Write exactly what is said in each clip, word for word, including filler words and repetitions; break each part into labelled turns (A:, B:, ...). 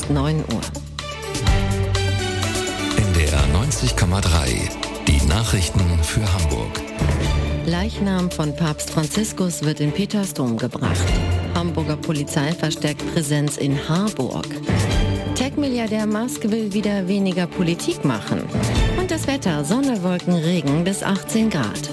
A: ist neun Uhr.
B: N D R neunzig Komma drei. Die Nachrichten für Hamburg.
A: Leichnam von Papst Franziskus wird in Petersdom gebracht. Hamburger Polizei verstärkt Präsenz in Harburg. Tech-Milliardär Musk will wieder weniger Politik machen. Und das Wetter: Sonne, Wolken, Regen bis achtzehn Grad.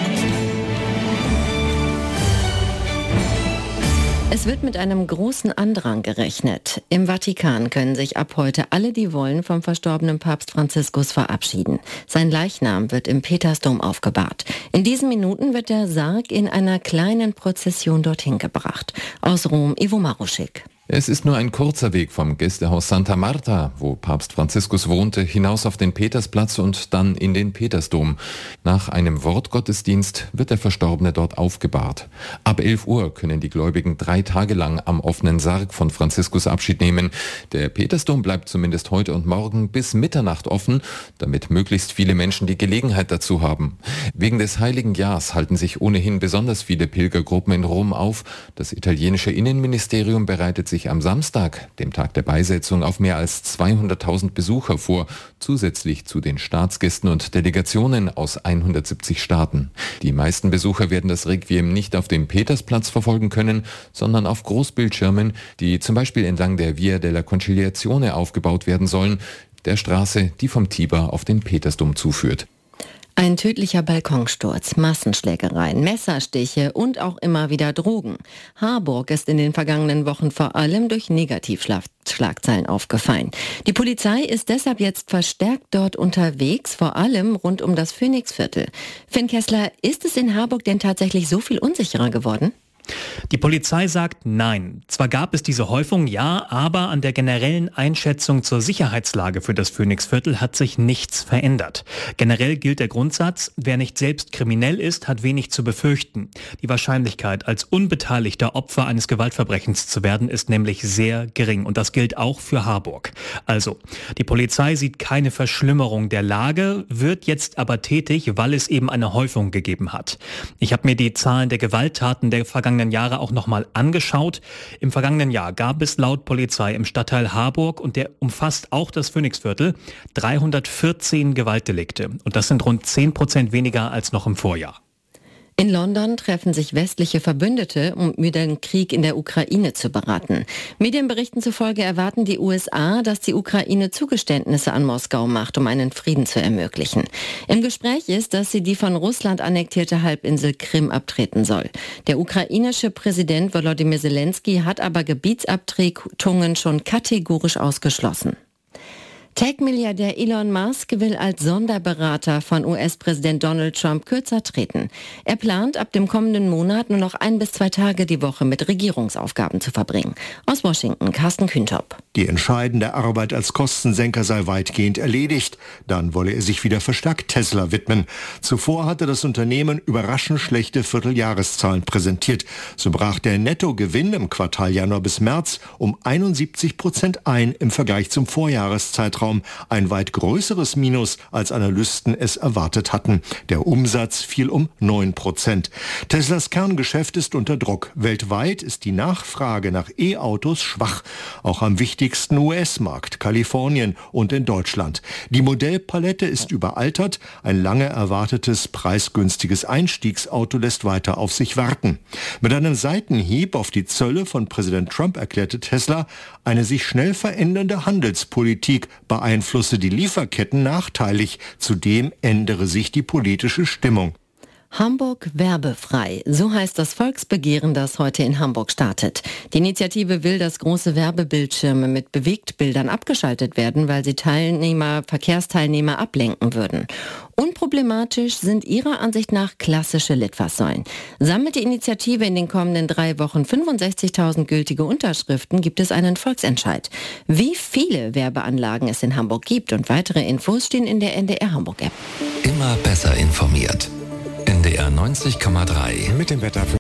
A: Es wird mit einem großen Andrang gerechnet. Im Vatikan können sich ab heute alle, die wollen, vom verstorbenen Papst Franziskus verabschieden. Sein Leichnam wird im Petersdom aufgebahrt. In diesen Minuten wird der Sarg in einer kleinen Prozession dorthin gebracht. Aus Rom, Ivo Maruschik.
C: Es ist nur ein kurzer Weg vom Gästehaus Santa Marta, wo Papst Franziskus wohnte, hinaus auf den Petersplatz und dann in den Petersdom. Nach einem Wortgottesdienst wird der Verstorbene dort aufgebahrt. Ab elf Uhr können die Gläubigen drei Tage lang am offenen Sarg von Franziskus Abschied nehmen. Der Petersdom bleibt zumindest heute und morgen bis Mitternacht offen, damit möglichst viele Menschen die Gelegenheit dazu haben. Wegen des Heiligen Jahrs halten sich ohnehin besonders viele Pilgergruppen in Rom auf. Das italienische Innenministerium bereitet sich sich am Samstag, dem Tag der Beisetzung, auf mehr als zweihunderttausend Besucher vor, zusätzlich zu den Staatsgästen und Delegationen aus hundertsiebzig Staaten. Die meisten Besucher werden das Requiem nicht auf dem Petersplatz verfolgen können, sondern auf Großbildschirmen, die zum Beispiel entlang der Via della Conciliazione aufgebaut werden sollen, der Straße, die vom Tiber auf den Petersdom zuführt.
A: Ein tödlicher Balkonsturz, Massenschlägereien, Messerstiche und auch immer wieder Drogen. Harburg ist in den vergangenen Wochen vor allem durch Negativschlagzeilen aufgefallen. Die Polizei ist deshalb jetzt verstärkt dort unterwegs, vor allem rund um das Phoenixviertel. Finn Kessler, ist es in Harburg denn tatsächlich so viel unsicherer geworden?
D: Die Polizei sagt nein. Zwar gab es diese Häufung, ja, aber an der generellen Einschätzung zur Sicherheitslage für das Phoenixviertel hat sich nichts verändert. Generell gilt der Grundsatz, wer nicht selbst kriminell ist, hat wenig zu befürchten. Die Wahrscheinlichkeit, als unbeteiligter Opfer eines Gewaltverbrechens zu werden, ist nämlich sehr gering. Und das gilt auch für Harburg. Also, die Polizei sieht keine Verschlimmerung der Lage, wird jetzt aber tätig, weil es eben eine Häufung gegeben hat. Ich habe mir die Zahlen der Gewalttaten der vergangenen Jahre auch nochmal angeschaut. Im vergangenen Jahr gab es laut Polizei im Stadtteil Harburg, und der umfasst auch das Phoenixviertel, dreihundertvierzehn Gewaltdelikte. Und das sind rund zehn Prozent weniger als noch im Vorjahr.
A: In London treffen sich westliche Verbündete, um über den Krieg in der Ukraine zu beraten. Medienberichten zufolge erwarten die U S A, dass die Ukraine Zugeständnisse an Moskau macht, um einen Frieden zu ermöglichen. Im Gespräch ist, dass sie die von Russland annektierte Halbinsel Krim abtreten soll. Der ukrainische Präsident Volodymyr Zelensky hat aber Gebietsabtretungen schon kategorisch ausgeschlossen. Tech-Milliardär Elon Musk will als Sonderberater von U S-Präsident Donald Trump kürzer treten. Er plant, ab dem kommenden Monat nur noch ein bis zwei Tage die Woche mit Regierungsaufgaben zu verbringen. Aus Washington, Carsten Kühntop.
E: Die entscheidende Arbeit als Kostensenker sei weitgehend erledigt. Dann wolle er sich wieder verstärkt Tesla widmen. Zuvor hatte das Unternehmen überraschend schlechte Vierteljahreszahlen präsentiert. So brach der Nettogewinn im Quartal Januar bis März um einundsiebzig Prozent ein im Vergleich zum Vorjahreszeitraum. Ein weit größeres Minus, als Analysten es erwartet hatten. Der Umsatz fiel um neun Prozent. Teslas Kerngeschäft ist unter Druck. Weltweit ist die Nachfrage nach E-Autos schwach. Auch am wichtigsten U S-Markt, Kalifornien und in Deutschland. Die Modellpalette ist überaltert. Ein lange erwartetes, preisgünstiges Einstiegsauto lässt weiter auf sich warten. Mit einem Seitenhieb auf die Zölle von Präsident Trump erklärte Tesla, eine sich schnell verändernde Handelspolitik beeinflusse die Lieferketten nachteilig. Zudem ändere sich die politische Stimmung.
A: Hamburg werbefrei. So heißt das Volksbegehren, das heute in Hamburg startet. Die Initiative will, dass große Werbebildschirme mit Bewegtbildern abgeschaltet werden, weil sie Teilnehmer, Verkehrsteilnehmer ablenken würden. Unproblematisch sind ihrer Ansicht nach klassische Litfaßsäulen. Sammelt die Initiative in den kommenden drei Wochen fünfundsechzigtausend gültige Unterschriften, gibt es einen Volksentscheid. Wie viele Werbeanlagen es in Hamburg gibt und weitere Infos stehen in der N D R Hamburg App.
B: Immer besser informiert. N D R neunzig Komma drei.
E: Mit dem Wetter.